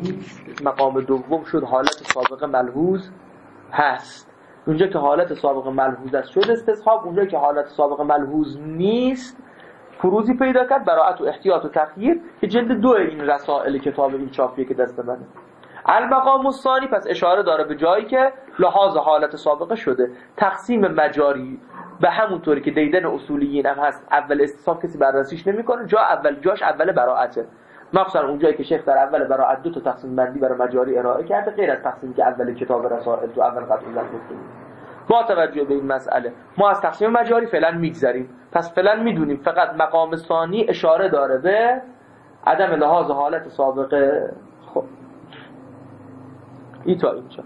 نیست، مقام دوم شد حالت سابقه ملحوظ هست. اونجا که حالت سابقه ملحوظ است شد استصحاب، اونجا که حالت سابقه ملحوظ نیست فروزی پیدا کرد براعت و احتیاط و تخییر که جلد 2 این رسائل کتاب این چاپیه که دست منه. المقام الثانی پس اشاره داره به جایی که لحاظ حالت سابقه شده. تقسیم مجاری به همون طوری که دیدن اصولیین هم هست، اول استصحاب کسی بررسیش نمیکنه، جاش اول براعته. مخصوصا اونجایی که شیخ در اول براعت 2 تا تقسیم بندی برای مجاری ارائه کرده، غیر از تقسیمی که اول کتاب رسائل تو اول قطع الظن گفتیم. با توجه به این مسئله ما از تقسیم مجاری فعلا میگذریم. پس فعلا میدونیم فقط مقام ثانی اشاره داره به عدم لحاظ حالت سابقه. خب این تا اینجا.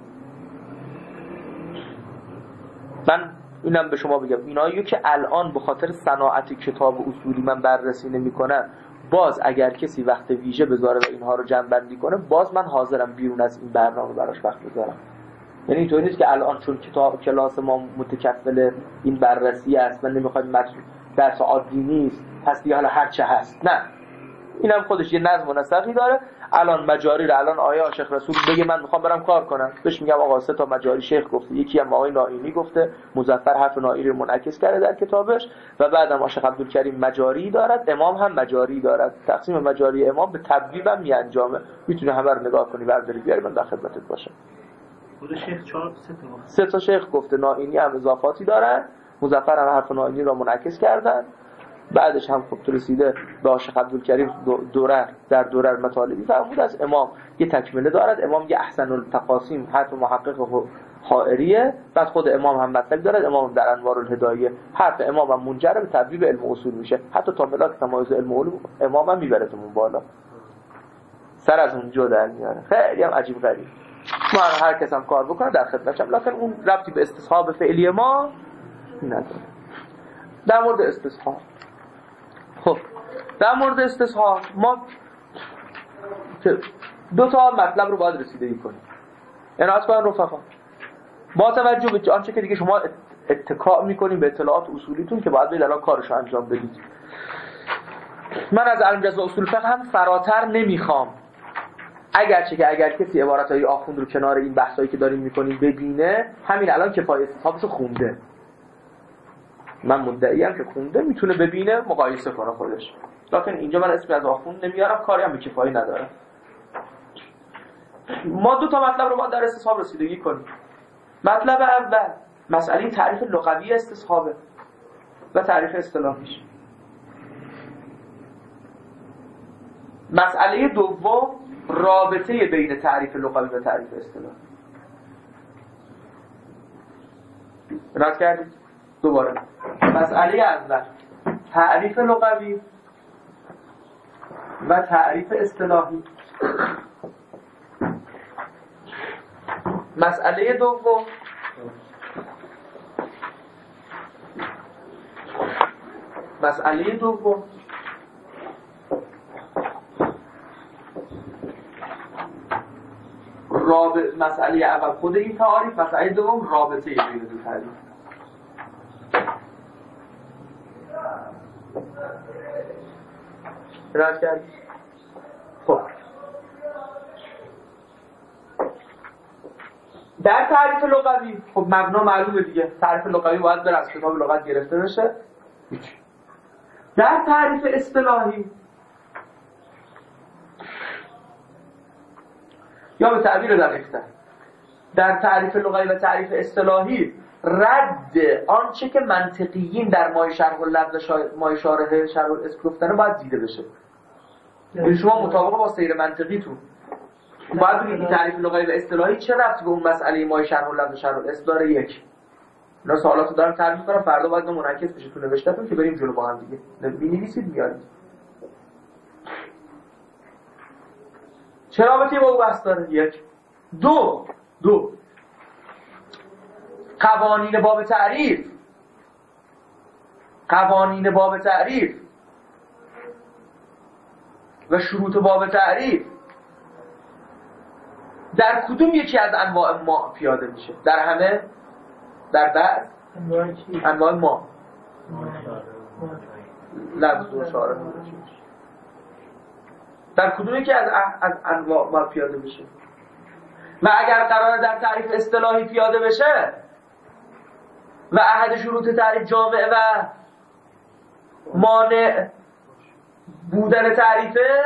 من اینم به شما بگم اینایی که الان به خاطر صناعت کتاب اصولی من بررسی نمی‌کنم، باز اگر کسی وقت ویژه بذاره و اینها رو جمع بندی کنه، باز من حاضرم بیرون از این برنامه براش وقت بذارم. یعنی اینطوری نیست که الان چون کتاب کلاس ما متکفل این بررسی است من نمیخوایم درس عادی نیست پس دیگه حالا هر چه هست، نه، اینم خودش یه نظم و نسقی داره. الان مجاری رو الان آیه شیخ رسول بگه من میخوام برم کار کنم، بهش میگم آقا 3 تا مجاری شیخ گفته، یکی هم آقای نائینی گفته، مظفر حرف نائینی رو منعکس کرده در کتابش، و بعدم شیخ عبدالکریم مجاری دارد، امام هم مجاری دارد. تقسیم مجاری امام به تبویب هم میانجامه، میتونه همه رو نگاه کنی برداری بیاری من در خدمتت باشم. خود شیخ 3 تا شیخ گفته، نائینی هم اضافاتی دارن، مظفر هم حرف نائینی رو منعکس کردن. بعدش هم خب رسیده به شیخ عبدالکریم در درر مطالبی فرمود از امام یه تکمله دارد. امام یه احسن التقاسیم حرف محقق حائریه، بعد خود امام هم مطلب دارد. امام در انوار الهدایه حرف امام هم منجر به تبویب علم اصول میشه، حتی تا ملاک تمایز علم علوم امام هم میبرتمون بالا، سر از اونجا در میاره. خیلی هم عجیب غریب. ما هر کس هم کار بکنه در خدمتشم، لکن اون ربطی به استصحاب فعلی ما نداره. در مورد استصحاب، خب در مورد استصحاب ما 2 تا مطلب رو باید رسیدگی کنیم. عنایت کنن رفقا، با توجه به آنچه که دیگه شما اتکا میکنیم به اطلاعات اصولیتون که باید الان کارشو انجام بدید. من از علم جزء اصول فقه هم فراتر نمیخوام، اگرچه که اگر کسی عبارتهای آخوند رو کنار این بحثایی که داریم میکنیم ببینه، همین الان کفایه استصحابشو خونده، من مدعیم که خونده، میتونه ببینه مقایسه کنه خودش. لکن اینجا من اسمی از آخوند نمیارم، کاری هم به کفایه نداره. ما 2 تا مطلب رو باید در استصحاب رسیدگی کنیم. مطلب اول مسئله تعریف لغوی استصحابه و تعریف اصطلاحیش. مسئله دوم رابطه بین تعریف لغوی و تعریف اصطلاحی. رد کردید؟ دوباره مسئله اول تعریف لغوی و تعریف اصطلاحی. مسئله دوم مسئله اول خود این تعریف، مسئله دوم رابطه بین دو تعریف. رد کرد. خب در تعریف لغوی خب مبنا معلومه دیگه، تعریف لغوی باید بر از کتاب لغت گرفته بشه. در تعریف اصطلاحی یا به تعبیر دقیق‌تر در تعریف لغوی و تعریف اصطلاحی رد آنچه که منطقیین در مایه شرح اللفظ مایه شارح شرح الاسم گفتن باید دیده بشه. یعنی شما مطابق با سیر منطقیتون باید بگید تعریف لغوی و اصطلاحی چه ربطی به اون مسئله مایه شرح اللفظ شرح الاسم داره. یک اینا سوالاتو دارم تعریف کنم، فردا باید منعکس بشه تو نوشتهتون که بریم جلو با هم دیگه بنویسید میارید. چه رابطه‌ای با اون بحث داره؟ یک. دو قوانین باب تعریف و شروط باب تعریف در کدوم یکی از انواع ما پیاده میشه؟ در همه؟ در بعض؟ انواع ما لفظ و شعار در کدومی که از انواع ما پیاده بشه. و اگر قرار در تعریف اصطلاحی پیاده بشه و احد شروط تعریف جامع و مانع بودن تعریفه،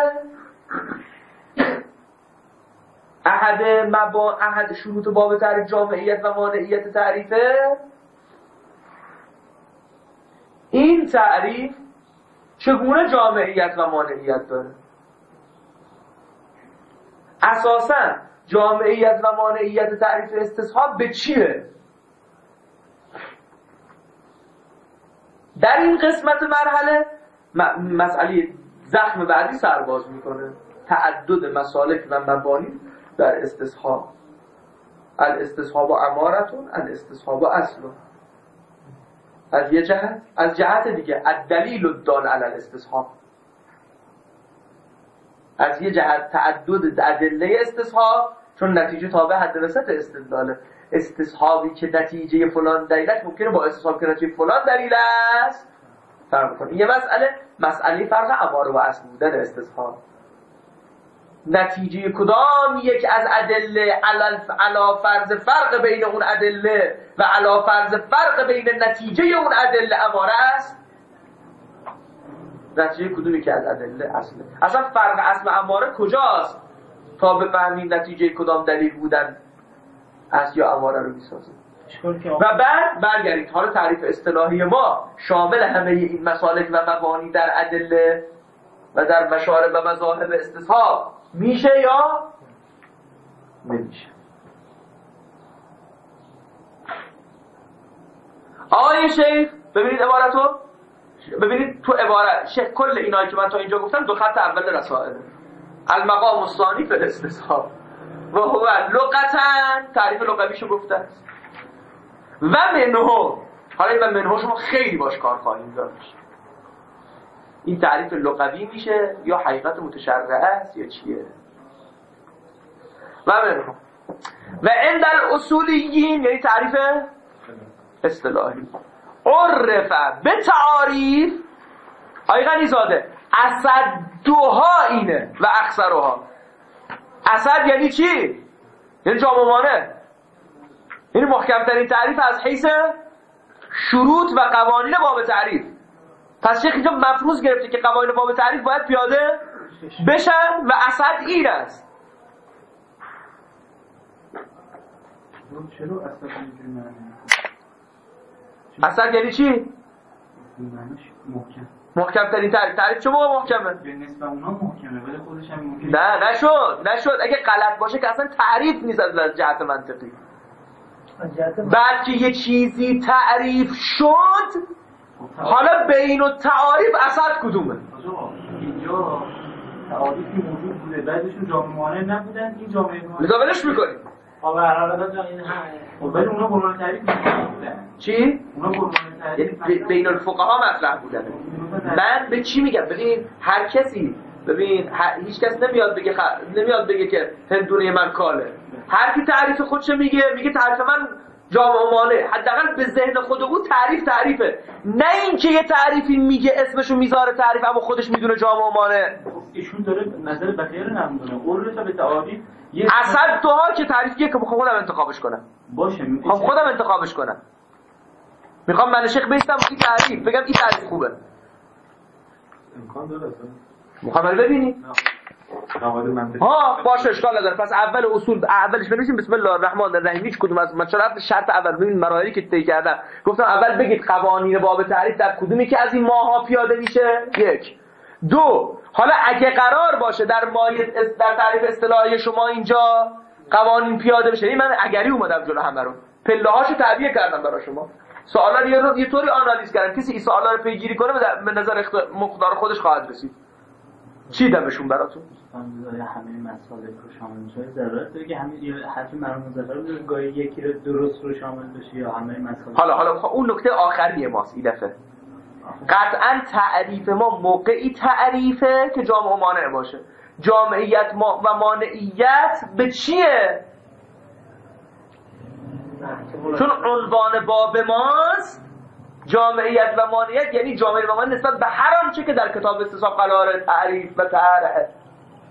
احد شروط باب تعریف جامعیت و مانعیت تعریفه، این تعریف چگونه جامعیت و مانعیت داره؟ اساساً جامعیت و مانعیت تعریف استصحاب به چیه؟ در این قسمت مرحله مسئله زخم بعدی سرباز میکنه، تعدد مسالک و مبانی در استصحاب. الاستصحاب امارتون، الاستصحاب اصلون. از یه جهت، از جهت دیگه الدلیل الدال علی الاستصحاب. از یه جهت تعدد ادله استصحاب، چون نتیجه تابع حد وسط استدلاله. استصحابی که نتیجه فلان دلیلش ممکنه با استصحاب که نتیجه فلان دلیل است فرق کنه. یه مسئله فرق اماره و اصل بودن استصحاب. نتیجه کدام یک از ادله علا فرض فرق بین اون ادله و علا فرض فرق بین نتیجه اون ادله اماره است؟ نتیجه کدومی که از ادله اصله. اصلا فرق اصل اماره کجاست تا بفهمیم نتیجه کدام دلیل بودن اصل یا اماره رو میسازه. و بعد برگردید حالا تعریف اصطلاحی ما شامل همه این مسالک و مبانی در ادله و در مشارب و مذاهب استصحاب میشه یا نمیشه؟ آقای شیخ ببینید عبارتو، ببینید تو عبارت شیخ کل اینایی که من تا اینجا گفتم دو خط اول رسائل. المقام الثانی فی الاستصحاب و هو لغتاً تعریف لغویشو گفته است و منه. حالا این منه شما خیلی باش کار خواهیم داشت. این تعریف لغوی میشه یا حقیقت متشرعه است یا چیه؟ و منه و عند الاصولیین یعنی تعریف اصطلاحی عرف به تعاریف آقای غنیزاده اسدها اینه و اکثرها. اسد یعنی چی؟ یعنی جامع مانع. یعنی محکمترین تعریف از حیث شروط و قوانین باب تعریف. پس شیخ اینجا مفروض گرفته که قوانین باب تعریف باید پیاده بشن و اسد این است. چرا اسد اینجوری معنی؟ اسد یعنی چی؟ معنیش محکم. محکم ترین تعریف چه موقع محکمه؟ به نسبت اونا محکمه ولی خودش هم محکم. نه نشد. اگه غلط باشه که اصلا تعریف نیست از جهت منطقی. بعد که یه چیزی تعریف شد حالا بین التعاریف اسد کدومه؟ اینجا تعاریفی موجود بوده بعدشون جامع مانع نبودن، این جامع مانع لذا ولش میکنیم. ولی اونا قرآن تعریف نبودن. چی؟ اونا قرآن تعریف بین الفقها مطرح بودن. من به چی میگم؟ ببین هر کسی هیچ کس نمیاد بگه که هندونه من کاله. هر کی تعریف خودش میگه تعریف من جامع مانع. حداقل به ذهن خود او تعریفه. نه اینکه یه تعریفی میگه اسمشو میذاره تعریف اما خودش میدونه جامع مانع. ایشون داره نظر بقیه رو نمیدونه. قول تا به تعریف اسد توها که تعریفیه که میخوام خودم انتخابش کنم. باشه خودم انتخابش کنم. میخوام من شیخ بیستم این تعریف بگم این تعریف خوبه. امکان داره اصلا. میخوام ببینی؟ باشه اشکال نداره. پس اولش بنویسیم بسم الله الرحمن الرحیم. هیچ کدوم از مشارط شرط اول ببین مراحلی که طی کردم گفتم اول بگید قوانین باب تعریف در کدومی که از این ماها پیاده میشه. 1 2 حالا اگه قرار باشه در تعریف اصطلاحی شما اینجا قوانین پیاده بشه، من اگری اومدم جلو همه رو پله‌هاشو تعبیه کردم برای شما. سوالا رو یه طوری آنالیز کردم کسی این سوالا رو پیگیری کنه به نظر مقدار خودش خواهد رسید. چی دمشون براتون؟ همه مسائل رو شامل میشه. ضرورت داره که همین حرف مرحوم مظفر رو گاهی یکی رو درست رو شامل بشه یا همه مسائل. حالا اون نکته آخری ماست این دفعه. قطعاً تعریف ما موقعی تعریفه که جامع مانع باشه. جامعیت و مانعیت به چیه؟ چون عنوان باب ماست جامعیت و مانعیت، یعنی جامعیت و مانعیت نسبت به هر آنچه که در کتاب استصحاب قرار تعریف و تعرفه.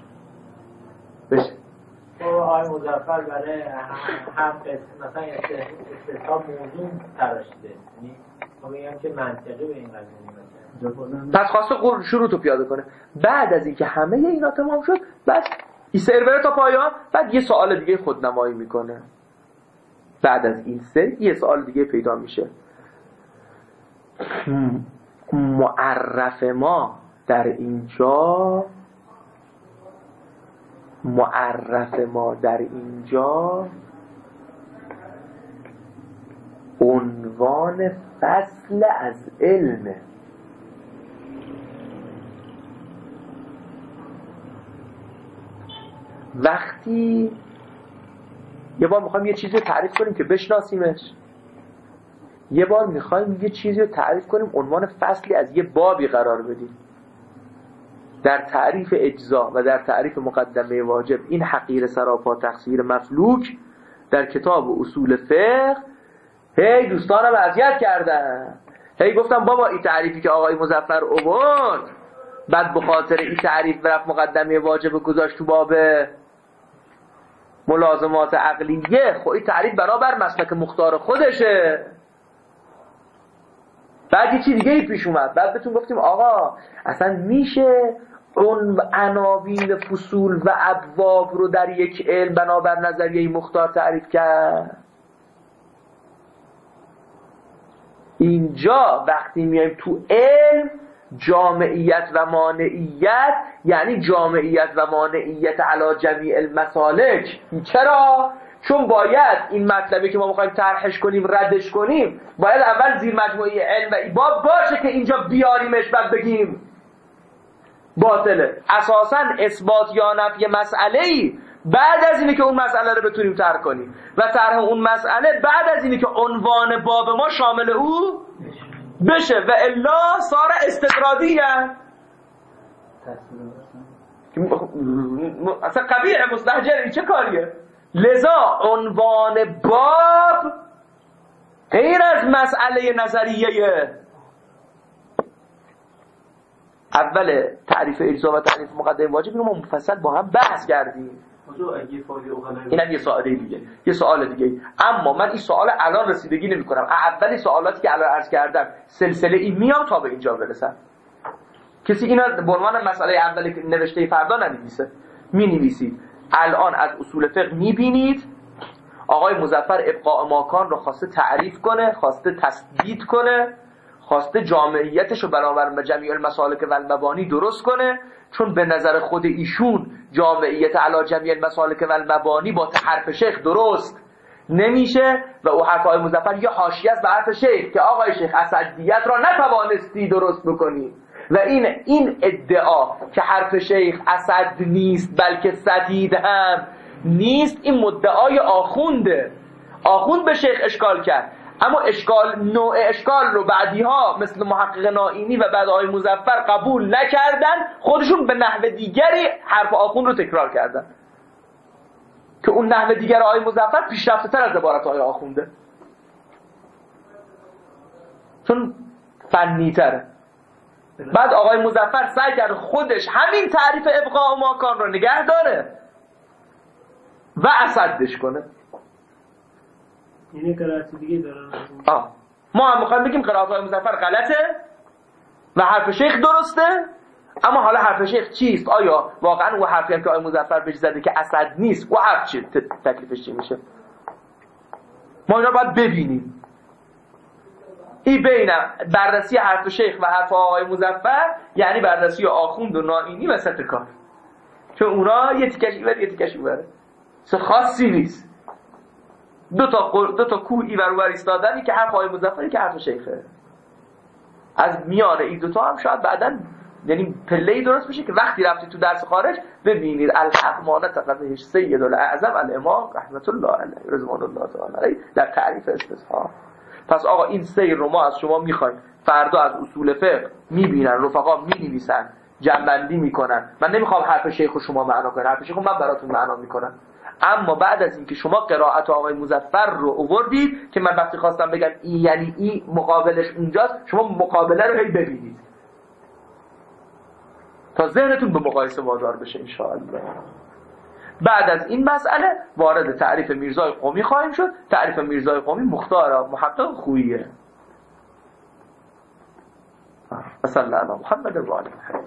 بشه. آقای مظفر برای هم مثلا استصحاب موضوع تراشیده، یعنی ما میگم که منطقی به این قضیه. پس خواسته شروط رو پیاده کنه. بعد از اینکه همه اینا تمام شد، بعد این سرور تا پایان، بعد یه سوال دیگه خودنمایی میکنه. بعد از این یه سوال دیگه پیدا میشه. معرف ما در اینجا عنوان فصل از علم. وقتی یه بار میخوایم یه چیزی رو تعریف کنیم که بشناسیمش، یه بار میخوایم یه چیزی رو تعریف کنیم عنوان فصلی از یه بابی قرار بدیم. در تعریف اجزا و در تعریف مقدمه واجب این حقیر سراپا تقصیر مفلوک در کتاب اصول فقه هی دوستانم اذیت کردن. هی گفتم بابا این تعریفی که آقای مظفر آورد بعد به خاطر این تعریف رفت مقدمه واجب گذاشت تو باب ملازمات عقلیه. خب این تعریف بنابر مسلک مختار خودشه. بعد یه چی دیگه ای پیش اومد. بعد بهتون گفتیم آقا اصلا میشه اون عناوین فصول و ابواب رو در یک علم بنابر نظریه مختار تعریف کرد. اینجا وقتی میایم تو علم جامعیت و مانعیت، یعنی جامعیت و مانعیت علی جمیع المسالک. چرا؟ چون باید این مطلبی که ما میخوایم طرحش کنیم ردش کنیم باید اول زیر مجموعه علم و ایباب باشه که اینجا بیاریمش بعد بگیم باطله. اساساً اثبات یا نفی مسئله‌ای بعد از اینه که اون مسئله رو بتونیم طرح کنیم و طرح اون مسئله بعد از اینه که عنوان باب ما شامل او بشه و الا صار استطرادیه. اصلا قبیح مستحجر این چه کاریه؟ لذا عنوان باب غیر از مسئله نظریه. اول تعریف اجزا و تعریف مقدمه واجب رو ما مفصل با هم بحث کردیم. اینم یه سوال دیگه، یه سوال دیگه. اما من این سوال الان رسیدگی نمی کنم. اولی سوالاتی که الان عرض کردم سلسله ای میام تا به اینجا برسم. کسی اینا به عنوان مسئله اولی که نوشته فردا ننویسه. می نویسید الان از اصول فقه می بینید آقای مظفر ابقاء ماکان رو خواسته تعریف کنه، خواسته تثبیت کنه، خواسته جامعیتش رو برابر جمیع المسالک و المبانی درست کنه، چون به نظر خود ایشون جامعیت علی جمیع المسالک و المبانی با حرف شیخ درست نمیشه و او حرف آقای مظفر یه حاشیه است به حرف شیخ که آقای شیخ اسدیت را نتوانستی درست بکنی و این ادعا که حرف شیخ اسد نیست بلکه سدید هم نیست، این مدعای آخونده. آخوند به شیخ اشکال کرد، اما نوع اشکال رو بعدیها مثل محقق نائینی و بعد آقای مظفر قبول نکردن، خودشون به نحو دیگری حرف آخوند رو تکرار کردن که اون نحو دیگر آقای مظفر پیشرفته تر از عبارت آقای آخونده، چون فنی تره. بعد آقای مظفر سعی کرد خودش همین تعریف ابقاء ماکان رو نگه داره و اسدش کنه. یعنی قرائت دیگه دارن. ما هم میخوایم بگیم قرائت های مظفر غلطه و حرف شیخ درسته، اما حالا حرف شیخ چیست؟ آیا واقعا او حرفی هم که آقای مظفر بهش زده که اسد نیست، او حرف چی تکلیفش چی میشه؟ ما اینا باید ببینیم. این بین بررسی حرف شیخ و حرف آقای مظفر یعنی بررسی آخوند و نائینی و سترکار، چون اونا یه تیکش ایور یه تیکش ایوره، خاصی نیست. دو تا کوه ایور و ایستادنی که حرف آقای مظفری که حرف شیخه. از میان این دوتا هم شاید بعداً یعنی پله‌ای درست بشه که وقتی رفتی تو درس خارج ببینید الحق ما نتقدهش سید الاعظم الامام رحمت الله علیه رضوان الله تعالی علیه در تعریف استصحاب. پس آقا این سیر رو ما از شما میخوایم فردا از اصول فقه میبینن، رفقا مینویسن، جمع‌بندی میکنن. من نمیخوام حرف شیخ رو شما معنا کنم، حرف شیخ رو من براتون معنا میکنم. اما بعد از اینکه شما قرائت آقای مظفر رو آوردید که من وقتی خواستم بگم این یعنی این مقابلش اونجاست، شما مقابله رو هی ببینید تا ذهنتون به مقایسه وادار بشه ان شاء الله. بعد از این مسئله وارد تعریف میرزای قمی خواهیم شد. تعریف میرزای قمی مختار محقق خوییه. صلی الله علی محمد و آل محمد.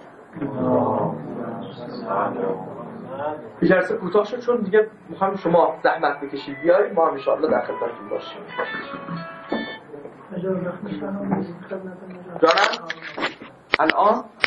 این جلسه کوتاه شد چون دیگه میخوایم شما زحمت بکشید بیایید، ما هم ان شاء الله در خدمتتون باشیم. جانم الان